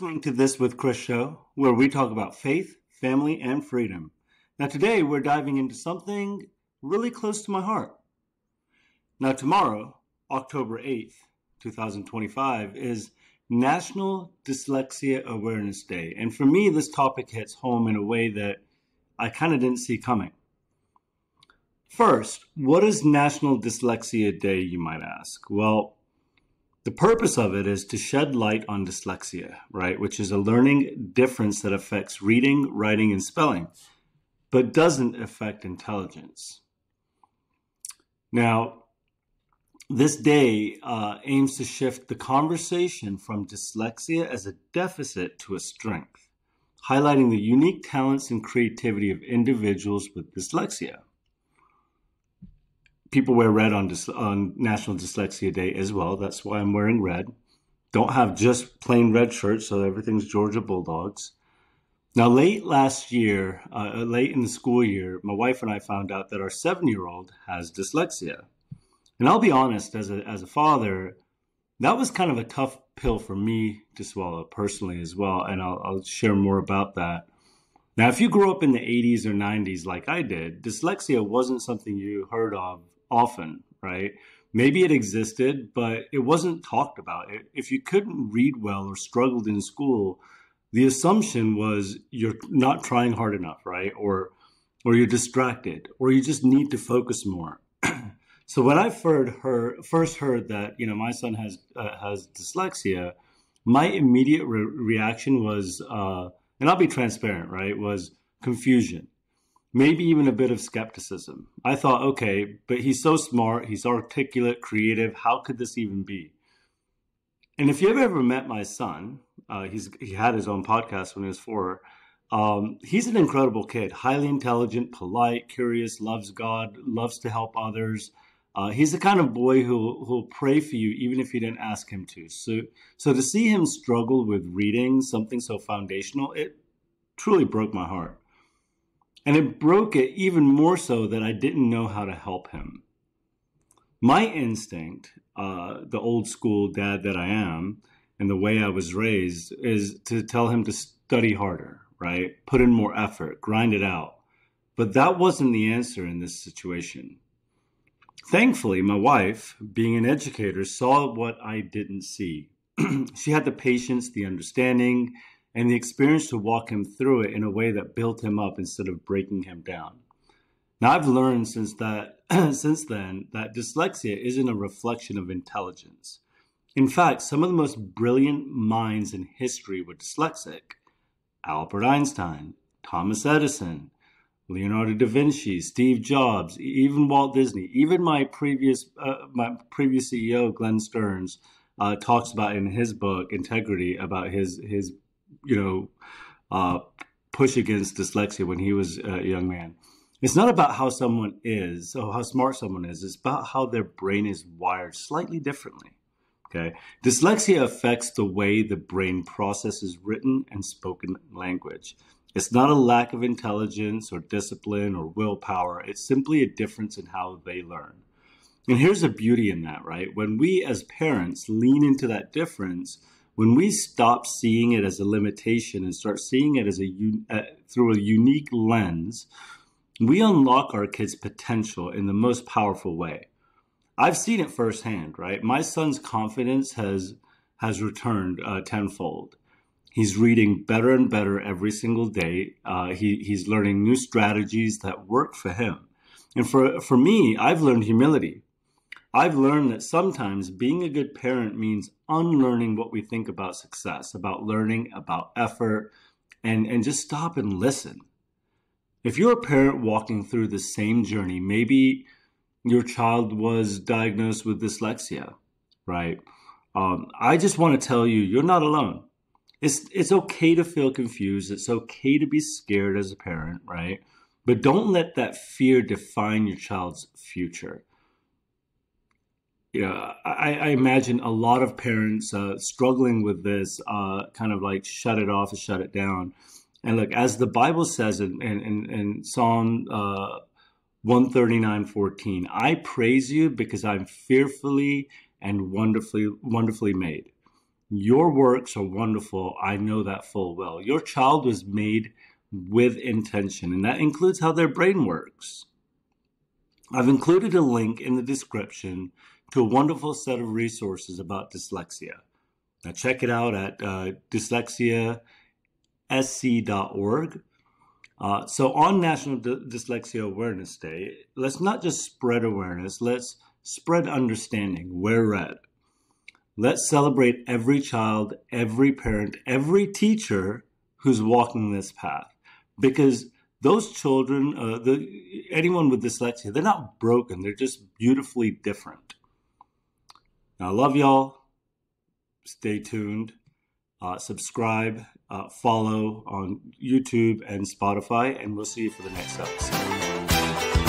listening to This with Chris show, where we talk about faith, family, and freedom. Now, today we're diving into something really close to my heart. Now, tomorrow, October 8th, 2025, is National Dyslexia Awareness Day. And for me, this topic hits home in a way that I kind of didn't see coming. First, what is National Dyslexia Day, you might ask? Well, the purpose of it is to shed light on dyslexia, right? Which is a learning difference that affects reading, writing, and spelling, but doesn't affect intelligence. Now, this day aims to shift the conversation from dyslexia as a deficit to a strength, highlighting the unique talents and creativity of individuals with dyslexia. People wear red on National Dyslexia Day as well. That's why I'm wearing red. Don't have just plain red shirts, so everything's Georgia Bulldogs. Now, late last year, late in the school year, my wife and I found out that our 7-year-old has dyslexia. And I'll be honest, as a father, that was kind of a tough pill for me to swallow personally as well. And I'll share more about that. Now, if you grew up in the 80s or 90s like I did, dyslexia wasn't something you heard of often, right? Maybe it existed, but it wasn't talked about. If you couldn't read well or struggled in school, the assumption was you're not trying hard enough, right? Or you're distracted, or you just need to focus more. So when I first heard that, my son has dyslexia, my immediate reaction was, and I'll be transparent, right, was confusion. Maybe even a bit of skepticism. I thought, okay, but he's so smart, he's articulate, creative. How could this even be? And if you've ever met my son, he had his own podcast when he was 4. He's an incredible kid, highly intelligent, polite, curious, loves God, loves to help others. He's the kind of boy who'll pray for you even if you didn't ask him to. So to see him struggle with reading something so foundational, it truly broke my heart. And it broke it even more so that I didn't know how to help him. My instinct, the old school dad that I am, and the way I was raised, is to tell him to study harder, right? Put in more effort, grind it out. But that wasn't the answer in this situation. Thankfully, my wife, being an educator, saw what I didn't see. She had the patience, the understanding, and the experience to walk him through it in a way that built him up instead of breaking him down. Now, I've learned since then that dyslexia isn't a reflection of intelligence. In fact, some of the most brilliant minds in history were dyslexic. Albert Einstein, Thomas Edison, Leonardo da Vinci, Steve Jobs, even Walt Disney, even my previous CEO, Glenn Stearns, talks about in his book, Integrity, about his push against dyslexia when he was a young man. It's not about how someone is or how smart someone is. It's about how their brain is wired slightly differently. Okay. Dyslexia affects the way the brain processes written and spoken language. It's not a lack of intelligence or discipline or willpower. It's simply a difference in how they learn. And here's the beauty in that, right? When we as parents lean into that difference, when we stop seeing it as a limitation and start seeing it as through a unique lens, we unlock our kids' potential in the most powerful way. I've seen it firsthand, right? My son's confidence has returned tenfold. He's reading better and better every single day. He's learning new strategies that work for him. And for me, I've learned humility. I've learned that sometimes being a good parent means unlearning what we think about success, about learning, about effort, and just stop and listen. If you're a parent walking through the same journey, maybe your child was diagnosed with dyslexia, right? I just want to tell you, you're not alone. It's okay to feel confused. It's okay to be scared as a parent, right? But don't let that fear define your child's future. I imagine a lot of parents struggling with this, kind of like shut it off and shut it down. And look, as the Bible says in Psalm 139:14, I praise you because I'm fearfully and wonderfully made. Your works are wonderful. I know that full well. Your child was made with intention, and that includes how their brain works. I've included a link in the description to a wonderful set of resources about dyslexia. Now, check it out at dyslexiasc.org. So on National Dyslexia Awareness Day, let's not just spread awareness, let's spread understanding. Wear red. Let's celebrate every child, every parent, every teacher who's walking this path. Because those children, anyone with dyslexia, they're not broken. They're just beautifully different. Now, I love y'all. Stay tuned. Subscribe, follow on YouTube and Spotify, and we'll see you for the next episode.